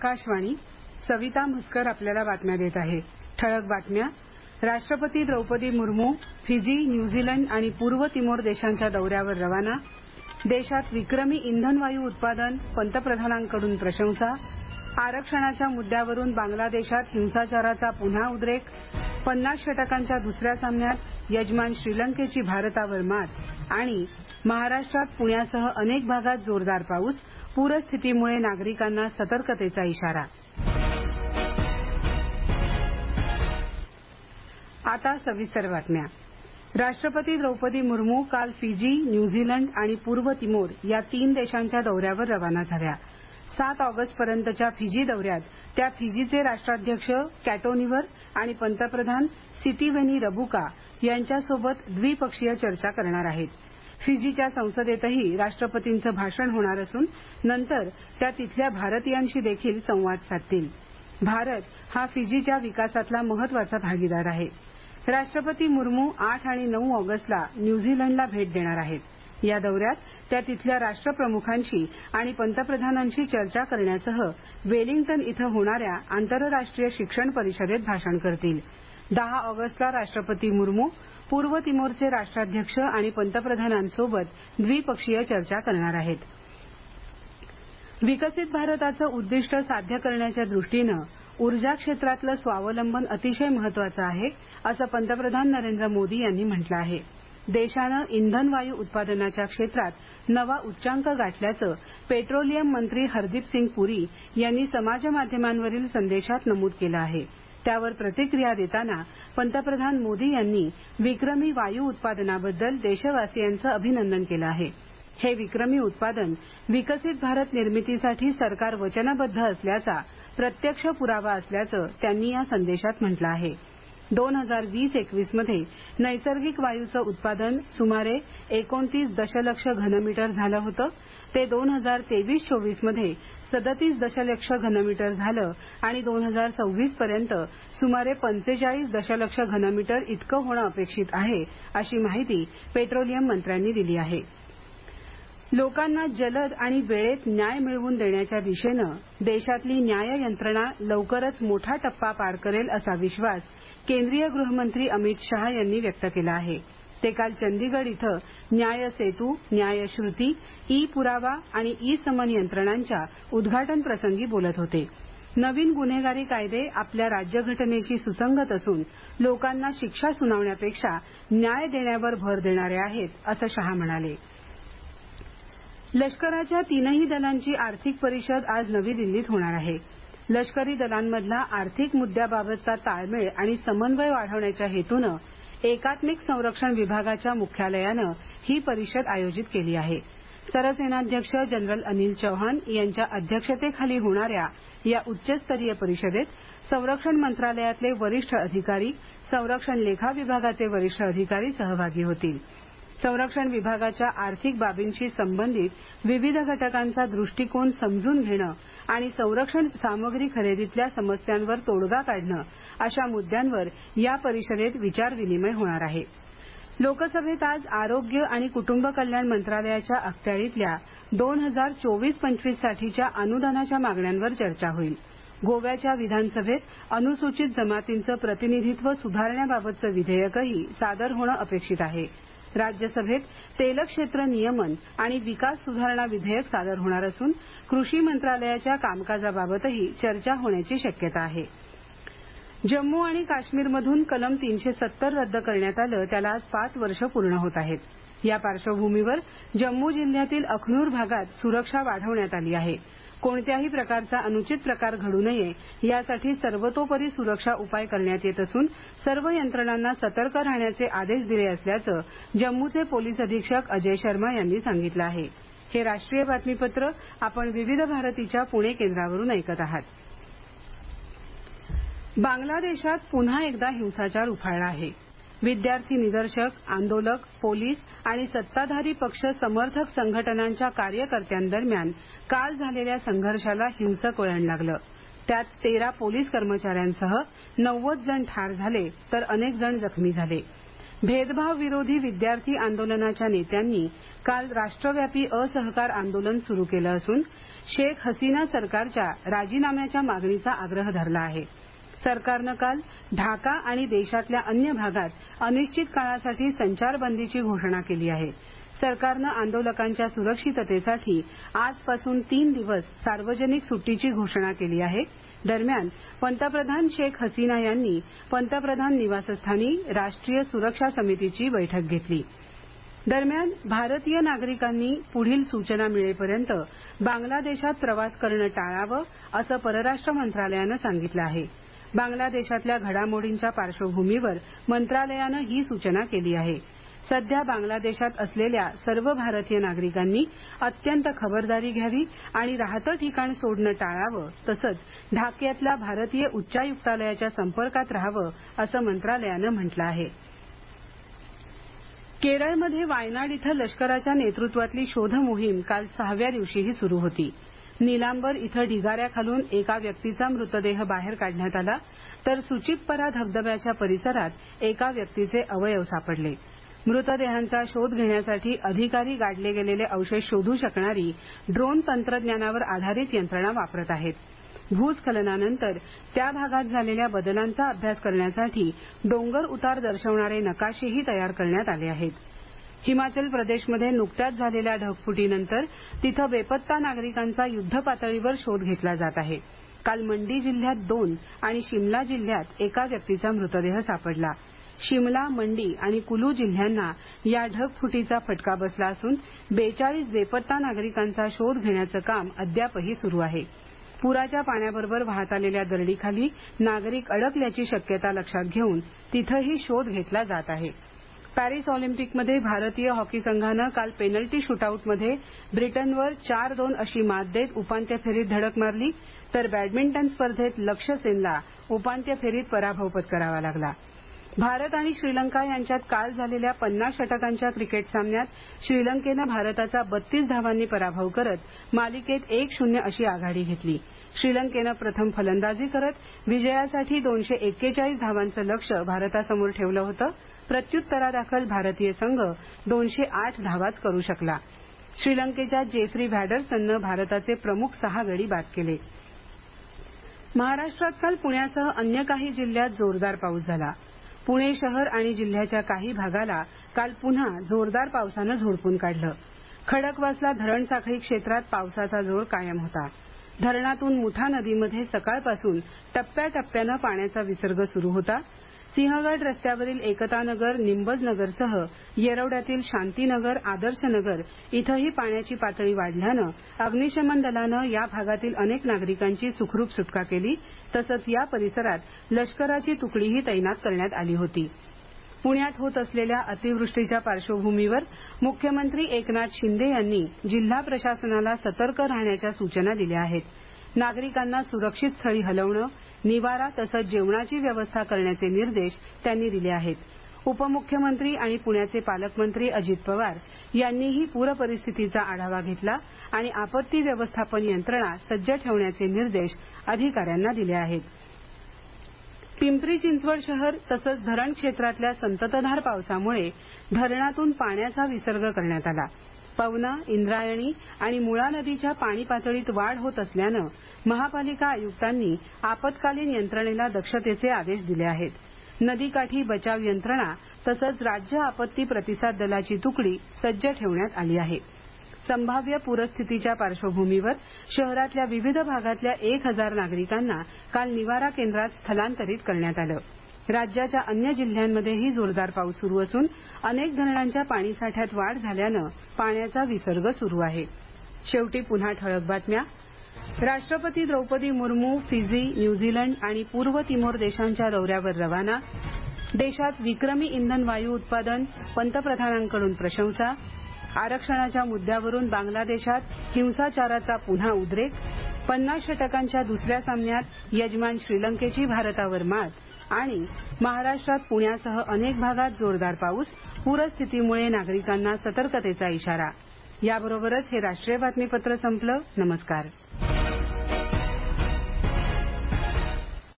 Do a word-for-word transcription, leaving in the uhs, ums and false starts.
आकाशवाणी. सविता म्हसकर आपल्याला बातम्या देत आहे. ठळक बातम्या. राष्ट्रपती द्रौपदी मुर्मू फिजी, न्यूझीलंड आणि पूर्व तिमोर देशांच्या दौऱ्यावर रवाना. देशात विक्रमी इंधन वायू उत्पादन, पंतप्रधानांकडून प्रशंसा. आरक्षणाच्या मुद्द्यावरून बांगलादेशात हिंसाचाराचा पुन्हा उद्रेक. पन्नास षटकांच्या दुसऱ्या सामन्यात यजमान श्रीलंकेची भारतावर मात. आणि महाराष्ट्रात पुण्यासह अनेक भागात जोरदार पाऊस. पूरस्थितीमुळे नागरिकांना सतर्कतेचा इशारा. आता सविस्तर बातम्या. राष्ट्रपती द्रौपदी मुर्मू काल फिजी, न्यूझीलंड आणि पूर्व तिमोर या तीन देशांच्या दौऱ्यावर रवाना झाल्या. सात ऑगस्टपर्यंतच्या फिजी दौऱ्यात त्या फिजीचे राष्ट्राध्यक्ष कॅटोनिवर आणि पंतप्रधान सिटिवेनी रबुका यांच्यासोबत द्विपक्षीय चर्चा करणार आहेत. फिजीच्या संसदेतही राष्ट्रपतींचं भाषण होणार असून नंतर त्या तिथल्या भारतीयांशी देखील संवाद साधतील. भारत हा फिजीच्या विकासातला महत्त्वाचा भागीदार आहे. राष्ट्रपती मुर्मू आठ आणि नऊ ऑगस्टला न्यूझीलंडला भेट देणार आहेत. या दौऱ्यात त्या तिथल्या राष्ट्रप्रमुखांशी आणि पंतप्रधानांशी चर्चा करण्यासह वेलिंग्टन इथं होणाऱ्या आंतरराष्ट्रीय शिक्षण परिषदेत भाषण करतील. दहा ऑगस्टला राष्ट्रपती मुर्मू पूर्व तिमोरचे राष्ट्राध्यक्ष आणि पंतप्रधानांसोबत द्विपक्षीय चर्चा करणार आहेत. विकसित भारताचं उद्दिष्ट साध्य करण्याच्या दृष्टीनं ऊर्जा क्षेत्रातलं स्वावलंबन अतिशय महत्त्वाचं आहे असं पंतप्रधान नरेंद्र मोदी यांनी म्हटलं आहे. देशानं इंधन वायू उत्पादनाच्या क्षेत्रात नवा उच्चांक गाठल्याचं पेट्रोलियम मंत्री हरदीप सिंग पुरी यांनी समाजमाध्यमांवरील संदेशात नमूद केलं आहे. त्यावर प्रतिक्रिया देताना पंतप्रधान मोदी यांनी विक्रमी वायू उत्पादनाबद्दल देशवासियांचं अभिनंदन केलं आहे. हे विक्रमी उत्पादन विकसित भारत निर्मितीसाठी सरकार वचनबद्ध असल्याचा प्रत्यक्ष पुरावा असल्याचं त्यांनी या संदेशात म्हटलं आहे. दोन हजार वीस एकवीस मध्ये नैसर्गिक वायूचं उत्पादन सुमारे एकोणतीस दशलक्ष घनमीटर झालं होतं. ते दोन हजार तेवीस चोवीस मध्ये सदतीस दशलक्ष घनमीटर झालं आणि दोन हजार सव्वीस पर्यंत सुमारे पंचेचाळीस दशलक्ष घनमीटर इतकं होणं अपेक्षित आहे अशी माहिती पेट्रोलियम मंत्र्यांनी दिली आहे. लोकांना जलद आणि वेळेत न्याय मिळवून देण्याच्या दिशेनं देशातली न्याय यंत्रणा लवकरच मोठा टप्पा पार करेल असा विश्वास केंद्रीय गृहमंत्री अमित शहा यांनी व्यक्त केला आहे. ते काल चंदीगड इथं न्याय सेतू, न्याय श्रुती, ई पुरावा आणि ई समन यंत्रणांच्या उद्घाटन प्रसंगी बोलत होते. नवीन गुन्हेगारी कायदे आपल्या राज्यघटनेशी सुसंगत असून लोकांना शिक्षा सुनावण्यापेक्षा न्याय देण्यावर भर देणारे आहेत असं शहा म्हणाले. लष्कराच्या तीनही दलांची आर्थिक परिषद आज नवी दिल्लीत होणार आहे. लष्करी दलांमधला आर्थिक मुद्द्याबाबतचा ताळमेळ आणि समन्वय वाढवण्याच्या हेतूनं एकात्मिक संरक्षण विभागाच्या मुख्यालयानं ही परिषद आयोजित केली आहे. सरसेनाध्यक्ष जनरल अनिल चौहान यांच्या अध्यक्षतेखाली होणाऱ्या या उच्चस्तरीय परिषदेत संरक्षण मंत्रालयातले वरिष्ठ अधिकारी, संरक्षण लेखा विभागाचे वरिष्ठ अधिकारी सहभागी होतील. संरक्षण विभागाच्या आर्थिक बाबींशी संबंधित विविध घटकांचा दृष्टिकोन समजून घेणं आणि संरक्षण सामग्री खरेदीतल्या समस्यांवर तोडगा काढणं अशा मुद्द्यांवर या परिषदेत विचारविनिमय होणार आहे. लोकसभेत आज आरोग्य आणि कुटुंब कल्याण मंत्रालयाच्या अखत्यारीतल्या दोन हजार चोवीस पंचवीस साठीच्या अनुदानाच्या मागण्यांवर चर्चा होईल. गोव्याच्या विधानसभेत अनुसूचित जमातींचं प्रतिनिधित्व सुधारण्याबाबतचं विधेयकही सादर होणं अपेक्षित आहे. राज्यसभेत तेल क्षेत्र नियमन आणि विकास सुधारणा विधेयक सादर होणार असून कृषी मंत्रालयाच्या कामकाजाबाबतही चर्चा होण्याची शक्यता आहे. जम्मू आणि काश्मीरमधून कलम तीनशे सत्तर रद्द करण्यात आलं त्याला आज पाच वर्ष पूर्ण होत आहेत. या पार्श्वभूमीवर जम्मू जिल्ह्यातील अखनूर भागात सुरक्षा वाढवण्यात आली आहे. कोणत्याही प्रकारचा अनुचित प्रकार घडू नये यासाठी सर्वतोपरी सुरक्षा उपाय करण्यात येत असून सर्व यंत्रणांना सतर्क राहण्याचे आदेश दिले असल्याचं जम्मूचे पोलीस अधीक्षक अजय शर्मा यांनी सांगितलं आहे. हे राष्ट्रीय बातमीपत्र आपण विविध भारतीच्या पुणे केंद्रावरून ऐकत आहात. बांगलादेशात पुन्हा एकदा हिंसाचार उफाळला आहे. विद्यार्थी निदर्शक, आंदोलक, पोलीस आणि सत्ताधारी पक्ष समर्थक संघटनांच्या कार्यकर्त्यांदरम्यान काल झालेल्या संघर्षाला हिंसक वळण लागलं. त्यात तेरा पोलीस कर्मचाऱ्यांसह नव्वद जण ठार झाले तर अनेक जण जखमी झाले. भेदभाव विरोधी विद्यार्थी आंदोलनाच्या नेत्यांनी काल राष्ट्रव्यापी असहकार आंदोलन सुरू केलं असून शेख हसीना सरकारच्या राजीनाम्याच्या मागणीचा आग्रह धरला आहे. सरकारनं काल ढाका आणि देशातल्या अन्य भागात अनिश्चित काळासाठी संचारबंदीची घोषणा केली आहे. सरकारनं आंदोलकांच्या सुरक्षिततेसाठी आजपासून तीन दिवस सार्वजनिक सुट्टीची घोषणा केली आहे. दरम्यान पंतप्रधान शेख हसीना यांनी पंतप्रधान निवासस्थानी राष्ट्रीय सुरक्षा समितीची बैठक घेतली. दरम्यान भारतीय नागरिकांनी पुढील सूचना मिळेपर्यंत बांगलादेशात प्रवास करणं टाळावं असं परराष्ट्र मंत्रालयानं सांगितलं आहे. बांगलादेशातल्या घडामोडींच्या पार्श्वभूमीवर मंत्रालयानं ही सूचना केली आहे. सध्या बांगलादेशात असलेल्या सर्व भारतीय नागरिकांनी अत्यंत खबरदारी घ्यावी आणि राहतं ठिकाण सोडणं टाळावं तसंच ढाक्यातल्या भारतीय उच्चायुक्तालयाच्या संपर्कात राहावं असं मंत्रालयानं म्हटलं आहे. केरळमध्ये वायनाड इथं लष्कराच्या नेतृत्वातली शोध मोहीम काल सहाव्या दिवशीही सुरू होती. निलांबर इथं ढिगाऱ्याखालून एका व्यक्तीचा मृतदेह बाहेर काढण्यात आला तर सुचिपपरा धबधब्याच्या परिसरात एका व्यक्तीचे अवयव सापडले. मृतदेहांचा शोध घेण्यासाठी अधिकारी गाडले गेलेले अवशेष शोधू शकणारी ड्रोन तंत्रज्ञानावर आधारित यंत्रणा वापरत आहेत. भूस्खलनानंतर त्या भागात झालेल्या बदलांचा अभ्यास करण्यासाठी डोंगर उतार दर्शवणारे नकाशेही तयार करण्यात आले आहेत. हिमाचल प्रदेशमध्ये नुकत्याच झालेल्या ढगफुटीनंतर तिथं बेपत्ता नागरिकांचा युद्धपातळीवर शोध घेतला जात आहे. काल मंडी जिल्ह्यात दोन आणि शिमला जिल्ह्यात एका व्यक्तीचा मृतदेह सापडला. शिमला, मंडी आणि कुलू जिल्ह्यांना या ढगफुटीचा फटका बसला असून बेचाळीस बेपत्ता नागरिकांचा शोध घेण्याचं काम अद्यापही सुरू आहे. पुराच्या पाण्याबरोबर वाहत आलेल्या दरडीखाली नागरिक अडकल्याची शक्यता लक्षात घेऊन तिथंही शोध घेतला जात आहे. पॅरिस ऑलिम्पिकमध्ये भारतीय हॉकी संघानं काल पेनल्टी शूटआउटमध्ये ब्रिटनवर चार दोन अशी मात देत उपांत्य फेरीत धडक मारली तर बॅडमिंटन स्पर्धेत लक्ष्य सेनला उपांत्य फेरीत पराभव पत्करावा लागला. भारत आणि श्रीलंका यांच्यात काल झालेल्या पन्नास षटकांच्या क्रिकेट सामन्यात श्रीलंकेनं भारताचा बत्तीस धावांनी पराभव करत मालिकेत एक शून्य अशी आघाडी घेतली. श्रीलंकेनं प्रथम फलंदाजी करत विजयासाठी दोनशे एक्केचाळीस धावांचं लक्ष्य भारतासमोर ठेवलं होतं. प्रत्युत्तरादाखल भारतीय संघ दोनशे आठ धावाच करू शकला. श्रीलंकेच्या जेफ्री व्हॅडरसननं भारताचे प्रमुख सहा गडी बाद केले. महाराष्ट्रात काल पुण्यासह अन्य काही जिल्ह्यात जोरदार पाऊस झाला. पुणे शहर आणि जिल्ह्याच्या काही भागाला काल पुन्हा जोरदार पावसानं झोडपून काढलं. खडकवासला धरण साखळी क्षेत्रात पावसाचा जोर कायम होता. धरणातून मुठा नदीमध्ये सकाळपासून टप्प्याटप्प्यानं पाण्याचा विसर्ग सुरू होता. सिंहगड रस्त्यावरील एकतानगर, निंबजनगरसह येरवड्यातील शांतीनगर, आदर्शनगर इथंही पाण्याची पातळी वाढल्यानं अग्निशमन दलानं या भागातील अनेक नागरिकांची सुखरूप सुटका केली. तसंच या परिसरात लष्कराची तुकडीही तैनात करण्यात आली होती. पुण्यात होत असलेल्या अतिवृष्टीच्या पार्श्वभूमीवर मुख्यमंत्री एकनाथ शिंदे यांनी जिल्हा प्रशासनाला सतर्क राहण्याच्या सूचना दिल्या आहेत. नागरिकांना सुरक्षित स्थळी हलवणं, निवारा तसंच जेवणाची व्यवस्था करण्याचे निर्देश त्यांनी दिले आहेत. उपमुख्यमंत्री आणि पुण्याचे पालकमंत्री अजित पवार यांनीही पूर परिस्थितीचा आढावा घेतला आणि आपत्ती व्यवस्थापन यंत्रणा सज्ज ठेवण्याचे निर्देश अधिकाऱ्यांना दिले आहेत. पिंपरी चिंचवड शहर तसंच धरण क्षेत्रातल्या संततधार पावसामुळे धरणातून पाण्याचा विसर्ग करण्यात आला. पवना, इंद्रायणी आणि मुळा नदीच्या पाणी पातळीत वाढ होत असल्यानं महापालिका आयुक्तांनी आपत्कालीन यंत्रणेला दक्षतेचे आदेश दिले आहेत. नदीकाठी बचाव यंत्रणा तसंच राज्य आपत्ती प्रतिसाद दलाची तुकडी सज्ज ठेवण्यात आली आहे. संभाव्य पूरस्थितीच्या पार्श्वभूमीवर शहरातल्या विविध भागातल्या एक हजार नागरिकांना काल निवारा केंद्रात स्थलांतरित करण्यात आलं. राज्याच्या अन्य जिल्ह्यांमध्येही जोरदार पाऊस सुरू असून अनेक धरणांच्या पाणीसाठ्यात वाढ झाल्यानं पाण्याचा विसर्ग सुरू आहे. शेवटी पुन्हा ठळक बातम्या. राष्ट्रपती द्रौपदी मुर्मू फिजी, न्यूझीलंड आणि पूर्व तिमोर देशांच्या दौऱ्यावर रवाना. देशात विक्रमी इंधन वायू उत्पादन, पंतप्रधानांकडून प्रशंसा. आरक्षणाच्या मुद्द्यावरून बांगलादेशात हिंसाचाराचा पुन्हा उद्रेक. पन्नास षटकांच्या दुसऱ्या सामन्यात यजमान श्रीलंकेची भारतावर मात. आणि महाराष्ट्रात पुण्यासह अनेक भागात जोरदार पाऊस, पूरस्थितीमुळे नागरिकांना सतर्कतेचा इशारा. याबरोबरच हे राष्ट्रीय बातमीपत्र संपलं. नमस्कार.